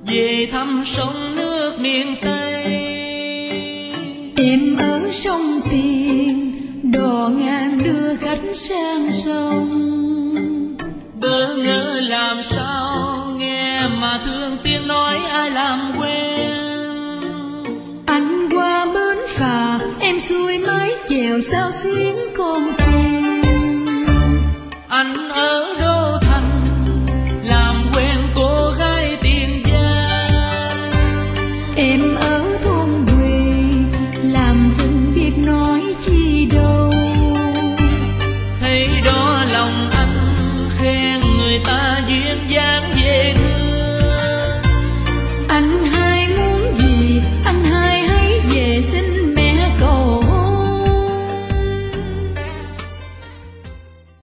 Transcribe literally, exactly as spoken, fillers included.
về thăm sông nước miền Tây. Em ở sông Tiền, đò ngang đưa khách sang sông. Bỡ ngỡ làm sao nghe mà thương tiếng nói ai làm quen. Anh qua bến phà, em xuôi mái chèo sao xuyến con thuyền. Anh ở đô thành làm quen cô gái Tiền Giang. Em ở thôn quê làm thân biết nói chi đâu. Thấy đó lòng anh khen người ta duyên dáng.